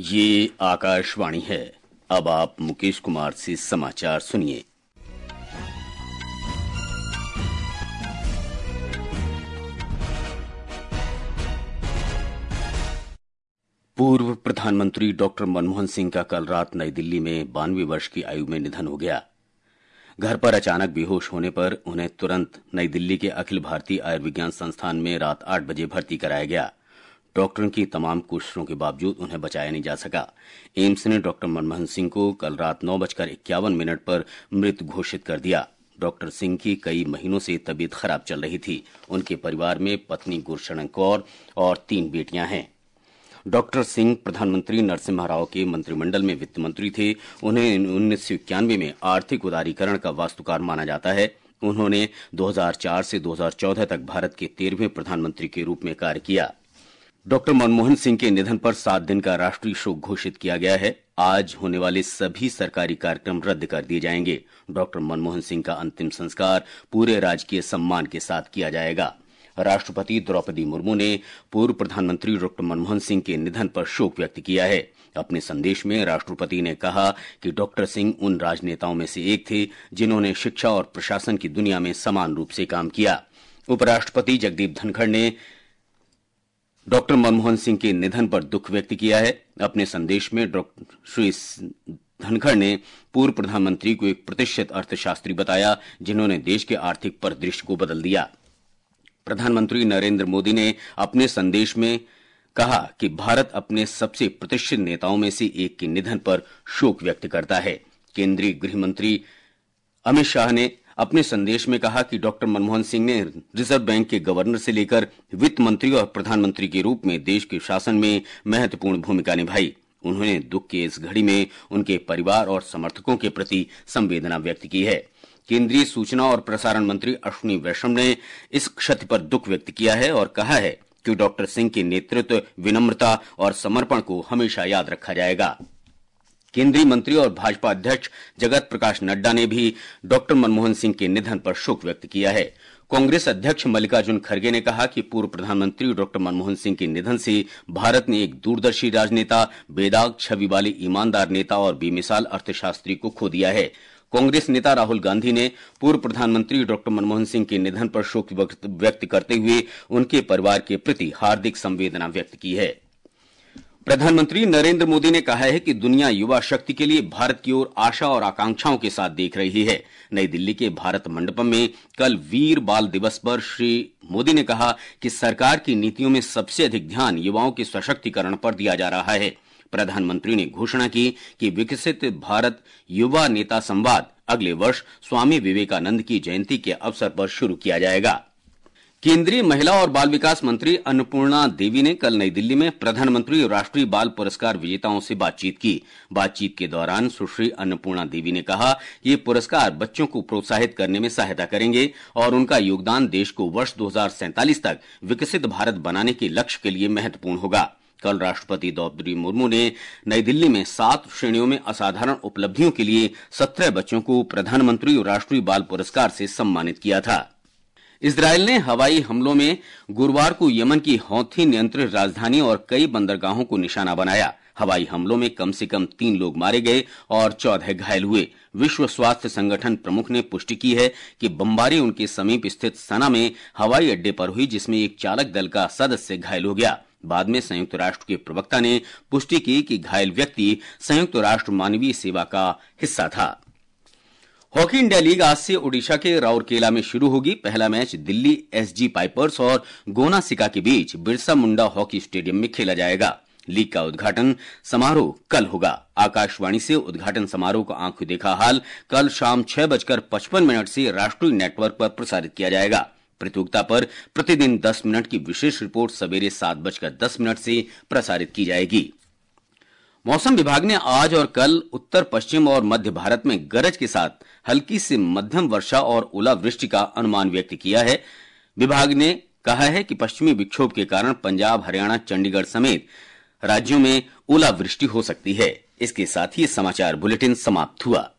ये आकाशवाणी है। अब आप मुकेश कुमार से समाचार सुनिए। पूर्व प्रधानमंत्री डॉक्टर मनमोहन सिंह का कल रात नई दिल्ली में 92 वर्ष की आयु में निधन हो गया। घर पर अचानक बेहोश होने पर उन्हें तुरंत नई दिल्ली के अखिल भारतीय आयुर्विज्ञान संस्थान में रात 8 बजे भर्ती कराया गया। डॉक्टरों की तमाम कोशिशों के बावजूद उन्हें बचाया नहीं जा सका। एम्स ने डॉक्टर मनमोहन सिंह को कल रात 9:51 पर मृत घोषित कर दिया। डॉक्टर सिंह की कई महीनों से तबीयत खराब चल रही थी। उनके परिवार में पत्नी गुरशरण कौर और 3 बेटियां हैं। डॉक्टर सिंह प्रधानमंत्री नरसिम्हा राव के मंत्रिमंडल में वित्त मंत्री थे। उन्हें 1991 में आर्थिक उदारीकरण का वास्तुकार माना जाता है। उन्होंने 2004 से 2014 तक भारत के 13वें प्रधानमंत्री के रूप में कार्य किया। डॉक्टर मनमोहन सिंह के निधन पर 7 दिन का राष्ट्रीय शोक घोषित किया गया है। आज होने वाले सभी सरकारी कार्यक्रम रद्द कर दिए जाएंगे। डॉक्टर मनमोहन सिंह का अंतिम संस्कार पूरे राजकीय सम्मान के साथ किया जाएगा। राष्ट्रपति द्रौपदी मुर्मू ने पूर्व प्रधानमंत्री डॉक्टर मनमोहन सिंह के निधन पर शोक व्यक्त किया है। अपने संदेश में राष्ट्रपति ने कहा कि डॉक्टर सिंह उन राजनेताओं में से एक थे जिन्होंने शिक्षा और प्रशासन की दुनिया में समान रूप से काम किया। उपराष्ट्रपति जगदीप धनखड़ ने डॉक्टर मनमोहन सिंह के निधन पर दुख व्यक्त किया है। अपने संदेश में श्री धनखड़ ने पूर्व प्रधानमंत्री को एक प्रतिष्ठित अर्थशास्त्री बताया जिन्होंने देश के आर्थिक परिदृश्य को बदल दिया। प्रधानमंत्री नरेंद्र मोदी ने अपने संदेश में कहा कि भारत अपने सबसे प्रतिष्ठित नेताओं में से एक के निधन पर शोक व्यक्त करता है। केंद्रीय गृह मंत्री अमित शाह ने अपने संदेश में कहा कि डॉक्टर मनमोहन सिंह ने रिजर्व बैंक के गवर्नर से लेकर वित्त मंत्री और प्रधानमंत्री के रूप में देश के शासन में महत्वपूर्ण भूमिका निभाई। उन्होंने दुख की इस घड़ी में उनके परिवार और समर्थकों के प्रति संवेदना व्यक्त की है। केंद्रीय सूचना और प्रसारण मंत्री अश्विनी वैष्णव ने इस क्षति पर दुख व्यक्त किया है और कहा है कि डॉक्टर सिंह के नेतृत्व, विनम्रता और समर्पण को हमेशा याद रखा जाएगा। केंद्रीय मंत्री और भाजपा अध्यक्ष जगत प्रकाश नड्डा ने भी डॉक्टर मनमोहन सिंह के निधन पर शोक व्यक्त किया है। कांग्रेस अध्यक्ष मल्लिकार्जुन खड़गे ने कहा कि पूर्व प्रधानमंत्री डॉक्टर मनमोहन सिंह के निधन से भारत ने एक दूरदर्शी राजनेता, बेदाग छवि वाले ईमानदार नेता और बेमिसाल अर्थशास्त्री को खो दिया है। कांग्रेस नेता राहुल गांधी ने पूर्व प्रधानमंत्री डॉक्टर मनमोहन सिंह के निधन पर शोक व्यक्त करते हुए उनके परिवार के प्रति हार्दिक संवेदना व्यक्त की है। प्रधानमंत्री नरेंद्र मोदी ने कहा है कि दुनिया युवा शक्ति के लिए भारत की ओर आशा और आकांक्षाओं के साथ देख रही है। नई दिल्ली के भारत मंडपम में कल वीर बाल दिवस पर श्री मोदी ने कहा कि सरकार की नीतियों में सबसे अधिक ध्यान युवाओं के सशक्तिकरण पर दिया जा रहा है। प्रधानमंत्री ने घोषणा की कि विकसित भारत युवा नेता संवाद अगले वर्ष स्वामी विवेकानंद की जयंती के अवसर पर शुरू किया जाएगा। केंद्रीय महिला और बाल विकास मंत्री अन्नपूर्णा देवी ने कल नई दिल्ली में प्रधानमंत्री राष्ट्रीय बाल पुरस्कार विजेताओं से बातचीत की। बातचीत के दौरान सुश्री अन्नपूर्णा देवी ने कहा कि ये पुरस्कार बच्चों को प्रोत्साहित करने में सहायता करेंगे और उनका योगदान देश को वर्ष 2047 तक विकसित भारत बनाने के लक्ष्य के लिए महत्वपूर्ण होगा। कल राष्ट्रपति द्रौपदी मुर्मू ने नई दिल्ली में 7 श्रेणियों में असाधारण उपलब्धियों के लिए 17 बच्चों को प्रधानमंत्री राष्ट्रीय बाल पुरस्कार से सम्मानित किया था। इजरायल ने हवाई हमलों में गुरुवार को यमन की हौथी नियंत्रित राजधानी और कई बंदरगाहों को निशाना बनाया। हवाई हमलों में कम से कम 3 लोग मारे गए और 14 घायल हुए। विश्व स्वास्थ्य संगठन प्रमुख ने पुष्टि की है कि बमबारी उनके समीप स्थित सना में हवाई अड्डे पर हुई, जिसमें एक चालक दल का सदस्य घायल हो गया। बाद में संयुक्त राष्ट्र के प्रवक्ता ने पुष्टि की कि घायल व्यक्ति संयुक्त राष्ट्र मानवीय सेवा का हिस्सा था। हॉकी इंडिया लीग आज से ओडिशा के राउरकेला में शुरू होगी। पहला मैच दिल्ली एसजी पाइपर्स और गोना सिका के बीच बिरसा मुंडा हॉकी स्टेडियम में खेला जाएगा। लीग का उद्घाटन समारोह कल होगा। आकाशवाणी से उद्घाटन समारोह का आंखों देखा हाल कल शाम 6:55 से राष्ट्रीय नेटवर्क पर प्रसारित किया जाएगा। प्रतियोगिता पर प्रतिदिन 10 मिनट की विशेष रिपोर्ट सवेरे 7:10 से प्रसारित की जाएगी। मौसम विभाग ने आज और कल उत्तर पश्चिम और मध्य भारत में गरज के साथ हल्की से मध्यम वर्षा और ओलावृष्टि का अनुमान व्यक्त किया है। विभाग ने कहा है कि पश्चिमी विक्षोभ के कारण पंजाब, हरियाणा, चंडीगढ़ समेत राज्यों में ओलावृष्टि हो सकती है। इसके साथ ही समाचार बुलेटिन समाप्त हुआ।